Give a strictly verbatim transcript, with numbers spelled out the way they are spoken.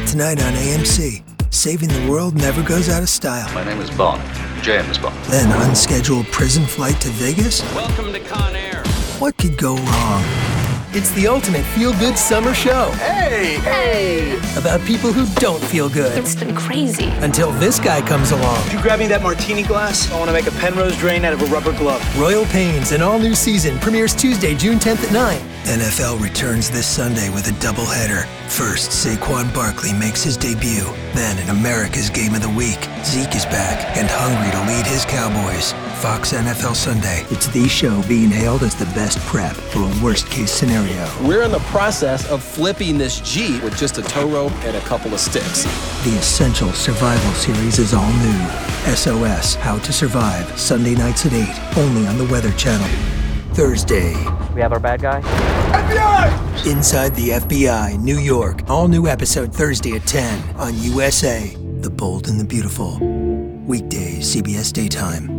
Tonight on A M C, saving the world never goes out of style. My name is Bond, James Bond. Then unscheduled prison flight to Vegas? Welcome to Con Air. What could go wrong? It's the ultimate feel-good summer show. Hey! Hey! About people who don't feel good. It's been crazy. Until this guy comes along. Could you grab me that martini glass? I want to make a Penrose drain out of a rubber glove. Royal Pains, an all-new season, premieres Tuesday, June tenth at nine. N F L returns this Sunday with a doubleheader. First, Saquon Barkley makes his debut. Then, in America's Game of the Week, Zeke is back and hungry to lead his Cowboys. Fox N F L Sunday. It's the show being hailed as the best prep for a worst-case scenario. We're in the process of flipping this Jeep with just a tow rope and a couple of sticks. The Essential Survival Series is all new. S O S, How to Survive, Sunday nights at eight, only on the Weather Channel. Thursday. We have our bad guy. F B I! Inside the F B I, New York. All new episode Thursday at ten on U S A. The Bold and the Beautiful. Weekdays, C B S Daytime.